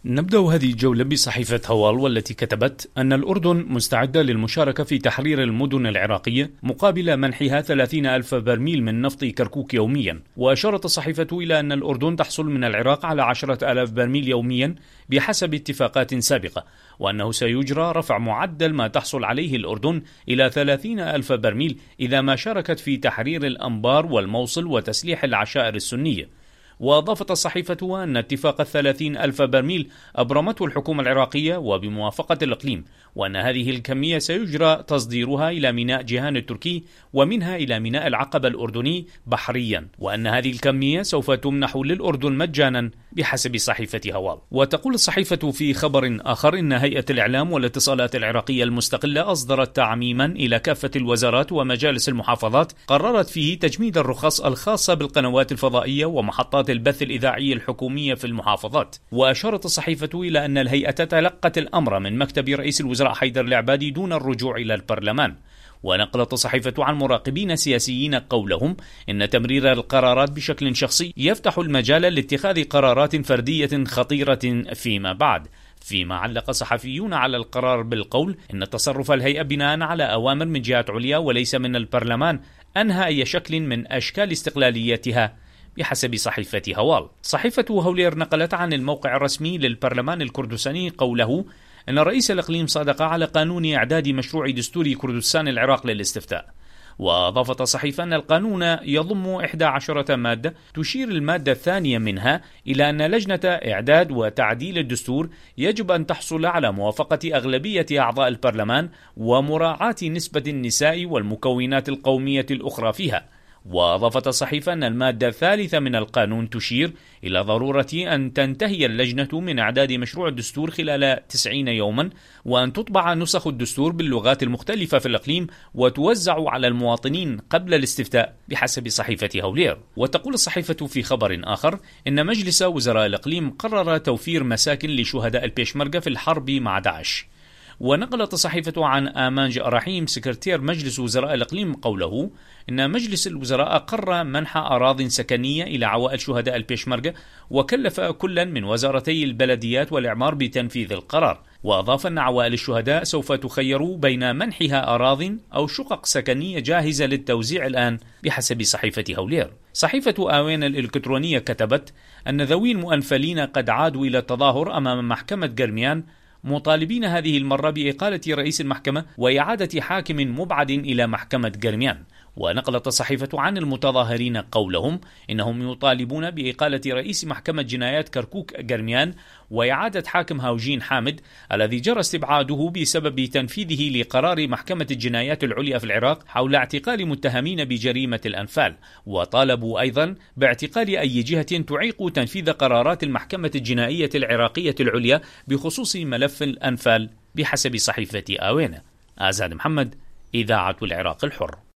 نبدأ هذه الجولة بصحيفة هوال، والتي كتبت أن الأردن مستعدة للمشاركة في تحرير المدن العراقية مقابل منحها 30 ألف برميل من نفط كركوك يوميا. وأشارت الصحيفة إلى أن الأردن تحصل من العراق على 10,000 برميل يوميا بحسب اتفاقات سابقة، وأنه سيجرى رفع معدل ما تحصل عليه الأردن إلى 30 ألف برميل إذا ما شاركت في تحرير الأنبار والموصل وتسليح العشائر السنية. وأضافت الصحيفة أن اتفاق 30 ألف برميل أبرمته الحكومة العراقية وبموافقة الإقليم، وأن هذه الكمية سيجرى تصديرها إلى ميناء جيهان التركي ومنها إلى ميناء العقبة الأردني بحريا، وأن هذه الكمية سوف تمنح للأردن مجانا بحسب صحيفة هوال. وتقول الصحيفة في خبر آخر إن هيئة الإعلام والاتصالات العراقية المستقلة أصدرت تعميما إلى كافة الوزارات ومجالس المحافظات قررت فيه تجميد الرخص الخاصة بالقنوات الفضائية ومحطات البث الإذاعي الحكومية في المحافظات. وأشارت الصحيفة إلى أن الهيئة تلقت الأمر من مكتب رئيس الوزراء حيدر العبادي دون الرجوع إلى البرلمان. ونقلت الصحيفة عن مراقبين سياسيين قولهم إن تمرير القرارات بشكل شخصي يفتح المجال لاتخاذ قرارات فردية خطيرة فيما بعد، فيما علق صحفيون على القرار بالقول إن تصرف الهيئة بناء على أوامر من جهات عليا وليس من البرلمان أنهى أي شكل من أشكال استقلاليتها بحسب صحيفة هوال. صحيفة هولير نقلت عن الموقع الرسمي للبرلمان الكردستاني قوله أن رئيس الإقليم صادق على قانون إعداد مشروع دستور كردستان العراق للاستفتاء. وأضافت الصحيفة أن القانون يضم 11 مادة، تشير المادة الثانية منها إلى أن لجنة إعداد وتعديل الدستور يجب أن تحصل على موافقة أغلبية أعضاء البرلمان ومراعاة نسبة النساء والمكونات القومية الأخرى فيها. وأضافت الصحيفة أن المادة الثالثة من القانون تشير إلى ضرورة أن تنتهي اللجنة من إعداد مشروع الدستور خلال 90 يوما، وأن تطبع نسخ الدستور باللغات المختلفة في الإقليم وتوزع على المواطنين قبل الاستفتاء بحسب صحيفة هولير. وتقول الصحيفة في خبر آخر إن مجلس وزراء الإقليم قرر توفير مساكن لشهداء البيشمركة في الحرب مع داعش. ونقلت الصحيفة عن آمانج رحيم سكرتير مجلس وزراء الإقليم قوله إن مجلس الوزراء قرر منح أراضٍ سكنية إلى عوائل شهداء البيشمركة، وكلف كلا من وزارتي البلديات والإعمار بتنفيذ القرار. وأضاف أن عوائل الشهداء سوف تخير بين منحها أراضٍ أو شقق سكنية جاهزة للتوزيع الآن بحسب صحيفة هولير. صحيفة آوين الإلكترونية كتبت أن ذوي المؤنفلين قد عادوا إلى التظاهر أمام محكمة قرميان، مطالبين هذه المرة بإقالة رئيس المحكمة وإعادة حاكم مبعد إلى محكمة قرميان. ونقلت الصحيفة عن المتظاهرين قولهم إنهم يطالبون بإقالة رئيس محكمة جنايات كركوك قرميان وإعادة حاكم هاوجين حامد الذي جرى استبعاده بسبب تنفيذه لقرار محكمة الجنايات العليا في العراق حول اعتقال متهمين بجريمة الأنفال. وطالبوا أيضا باعتقال أي جهة تعيق تنفيذ قرارات المحكمة الجنائية العراقية العليا بخصوص ملف الأنفال بحسب صحيفة آوينا. آزاد محمد، إذاعة العراق الحر.